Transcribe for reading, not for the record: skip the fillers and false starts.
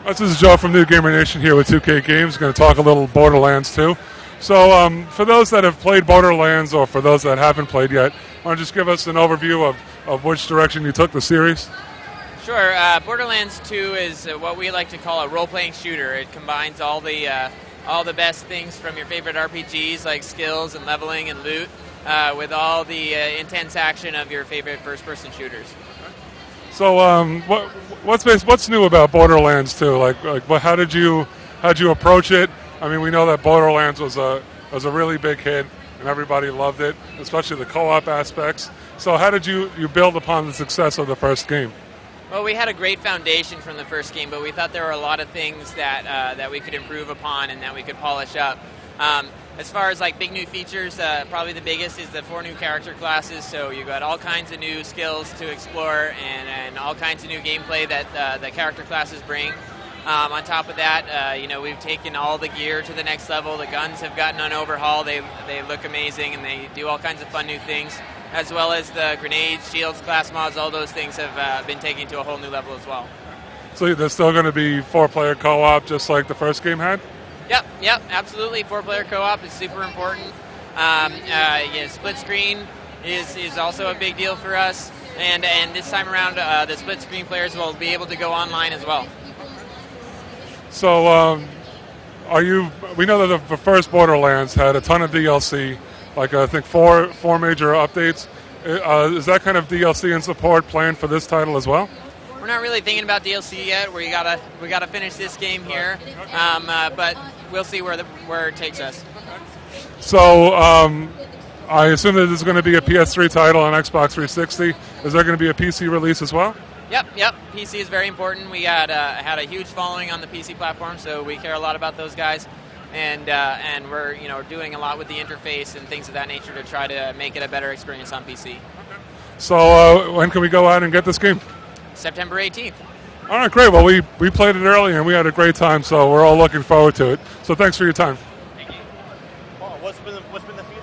This is Joe from New Gamer Nation here with 2K Games. Going to talk a little Borderlands 2. So for those that have played Borderlands or for those that haven't played yet, want to just give us an overview of which direction you took the series? Sure. Borderlands 2 is what we like to call a role-playing shooter. It combines all the best things from your favorite RPGs like skills and leveling and loot with all the intense action of your favorite first-person shooters. So what's new about Borderlands 2? How did you approach it? I mean, we know that Borderlands was a really big hit and everybody loved it, especially the co-op aspects. So how did you build upon the success of the first game? Well, we had a great foundation from the first game, but we thought there were a lot of things that we could improve upon and that we could polish up. As far as like big new features, probably the biggest is the 4 new character classes. So you got all kinds of new skills to explore and all kinds of new gameplay that the character classes bring. On top of that, we've taken all the gear to the next level. The guns have gotten an overhaul. They look amazing and they do all kinds of fun new things, as well as the grenades, shields, class mods. All those things have been taken to a whole new level as well. So there's still going to be 4-player co-op just like the first game had? Yep, absolutely. 4-player co-op is super important. Split screen is also a big deal for us, and this time around, the split screen players will be able to go online as well. So, we know that the first Borderlands had a ton of DLC, like I think four major updates. Is that kind of DLC and support planned for this title as well? We're not really thinking about DLC yet. We gotta finish this game here, but we'll see where it takes us. So I assume that this is going to be a PS3 title on Xbox 360. Is there going to be a PC release as well? Yep. PC is very important. We had a huge following on the PC platform, so we care a lot about those guys, and we're doing a lot with the interface and things of that nature to try to make it a better experience on PC. So when can we go out and get this game? September 18th. All right, great. Well, we played it early and we had a great time, so we're all looking forward to it. So thanks for your time.